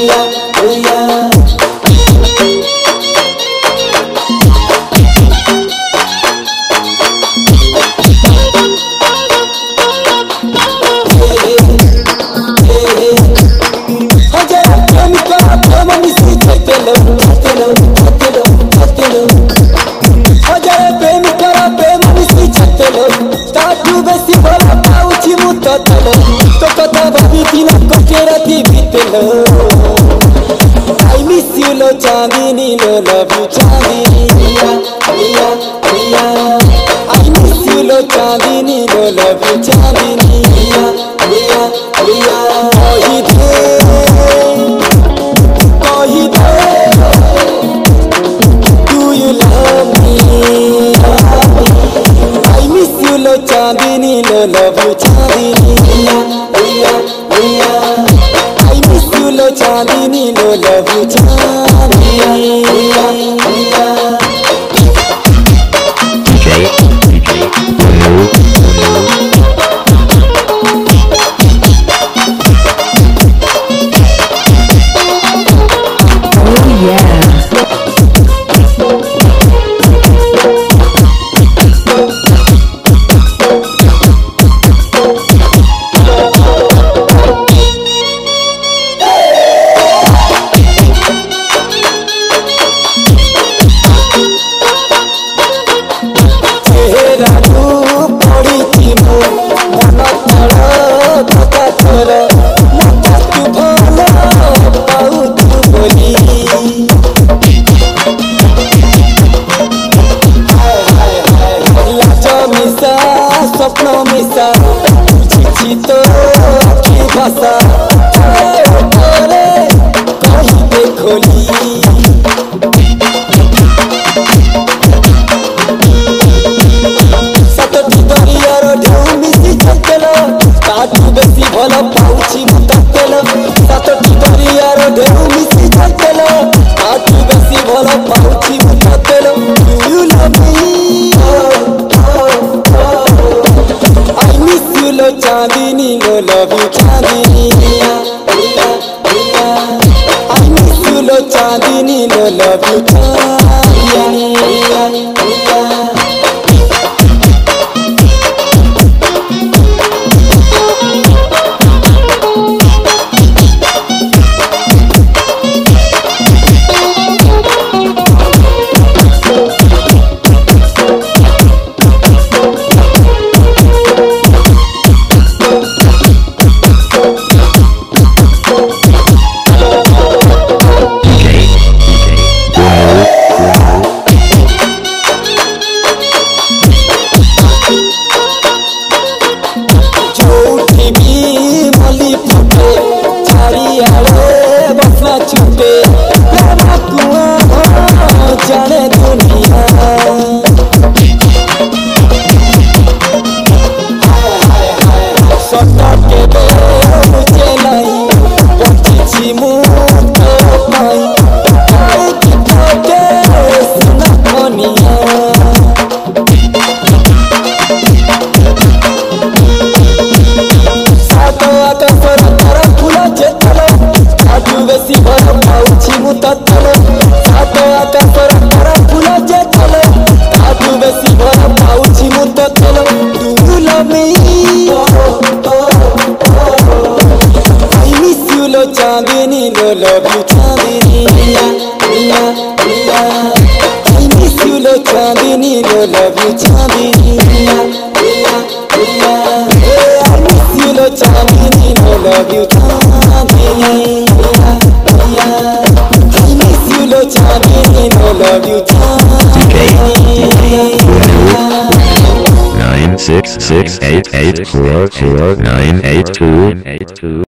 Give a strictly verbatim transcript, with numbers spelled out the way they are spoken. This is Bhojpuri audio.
I miss you lo Chandini lo love you Chandini Priya Priya Priya I miss you lo Chandini lo love you Chandini Priya Priya Priya Kahi de Kahi de Do you love me I miss you lo Chandini lo love you Chandini Priya Priya Priya lo Chandini lo love you Chandini Priya Priya D J D J Manu Oh yeah. स्वप्न मिसा बुझी तो की भाषा कहीं देखोली सतटी दरियार ढेउ मिसी चल ताठू बेसी भल पाउछि मुतल सतटी दरियार ढेउ मिसी चल ताठू बेसी भल पाउछि मुतल you love me Chandini lo love you Chandini Priya Priya Priya I miss you lo Chandini lo love you Chandini Priya Priya छुटे जाने दुनिया सटा के मुझे नहीं पची मुझ पाई के सुना दुनिया सातो आकाशर तारा फूला चेतल आजू बेसी भर पाउछि मुतल सातो आकाशर तारा फूला चेतल आजू बेसी भर पाउछि मुतल do you love me I miss you lo Chandini lo love you Chandini Priya Priya Priya I miss you lo Chandini lo love you Chandini Priya Priya Priya I miss you lo Chandini lo love you Chandini Priya Priya I miss you lo Chandini lo love you Chandini Priya nine six six eight eight four four nine eight two.